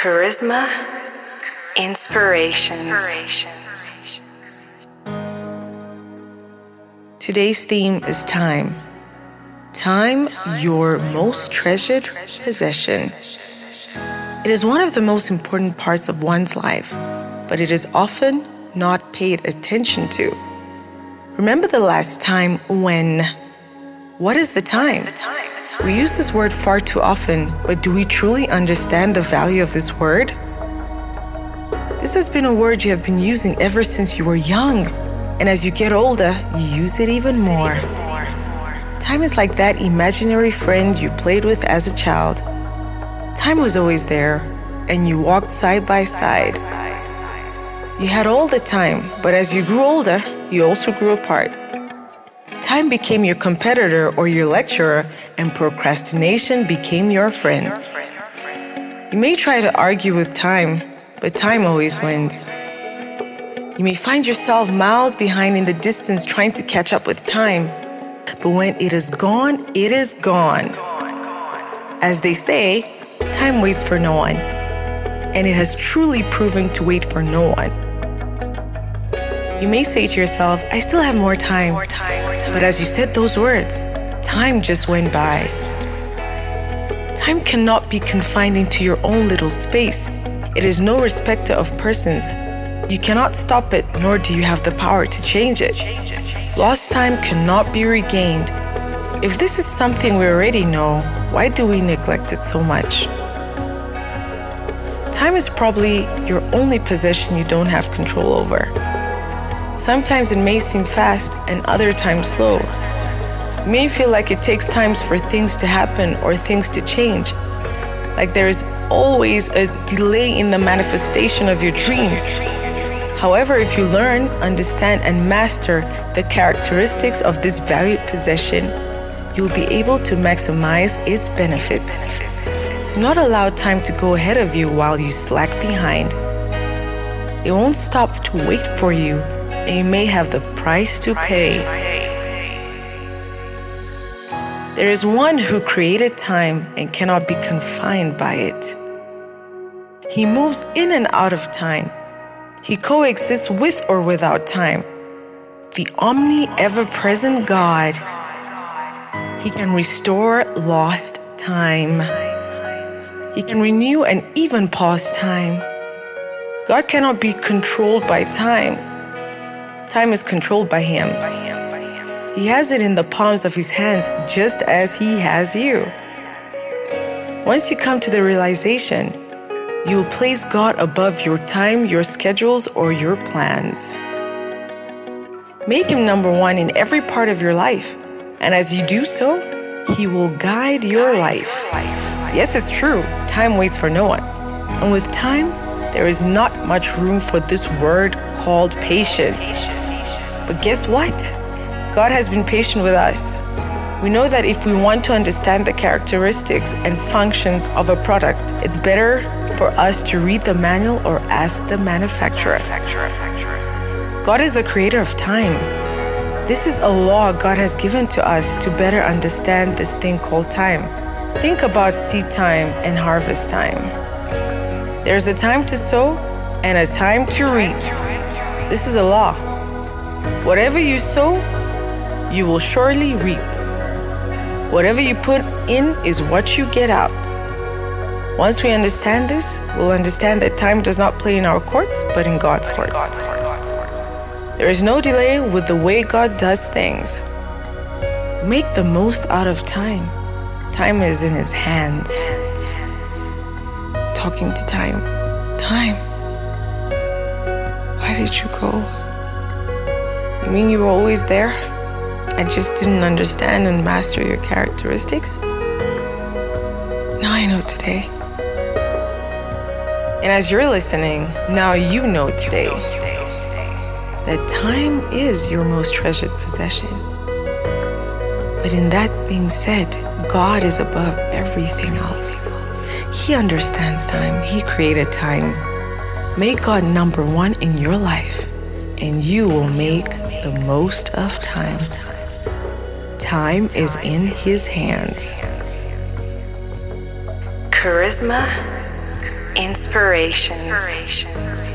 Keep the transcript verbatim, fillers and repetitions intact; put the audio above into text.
Charisma, inspirations. Today's theme is time. Time, your most treasured possession. It is one of the most important parts of one's life, but it is often not paid attention to. Remember the last time when... What is the time? We use this word far too often, but do we truly understand the value of this word? This has been a word you have been using ever since you were young, and as you get older, you use it even more. Time is like that imaginary friend you played with as a child. Time was always there, and you walked side by side. You had all the time, but as you grew older, you also grew apart. Time became your competitor or your lecturer, and procrastination became your friend. You may try to argue with time, but time always wins. You may find yourself miles behind in the distance trying to catch up with time, but when it is gone, it is gone. As they say, time waits for no one, and it has truly proven to wait for no one. You may say to yourself, I still have more time, but as you said those words, time just went by. Time cannot be confined into your own little space. It is no respecter of persons. You cannot stop it, nor do you have the power to change it. Lost time cannot be regained. If this is something we already know, why do we neglect it so much? Time is probably your only possession you don't have control over. Sometimes it may seem fast and other times slow. You may feel like it takes times for things to happen or things to change. Like there is always a delay in the manifestation of your dreams. However, if you learn, understand, and master the characteristics of this valued possession, you'll be able to maximize its benefits. Do not allow time to go ahead of you while you slack behind. It won't stop to wait for you, and you may have the price to pay. There is one who created time and cannot be confined by it. He moves in and out of time. He coexists with or without time. The omni ever-present God. He can restore lost time. He can renew and even pause time. God cannot be controlled by time. Time is controlled by Him. He has it in the palms of His hands, just as He has you. Once you come to the realization, you'll place God above your time, your schedules, or your plans. Make Him number one in every part of your life, and as you do so, He will guide your life. Yes, it's true, time waits for no one. And with time, there is not much room for this word called patience. But guess what? God has been patient with us. We know that if we want to understand the characteristics and functions of a product, it's better for us to read the manual or ask the manufacturer. God is the creator of time. This is a law God has given to us to better understand this thing called time. Think about seed time and harvest time. There's a time to sow and a time to reap. This is a law. Whatever you sow, you will surely reap. Whatever you put in is what you get out. Once we understand this, we'll understand that time does not play in our courts, but in God's courts. There is no delay with the way God does things. Make the most out of time. Time is in His hands. Talking to time. Time. Why did you go? You mean you were always there? I just didn't understand and master your characteristics? Now I know today. And as you're listening, now you know today that time is your most treasured possession. But in that being said, God is above everything else. He understands time. He created time. Make God number one in your life, and you will make the most of time. Time is in His hands. Charisma, Inspirations. Inspirations.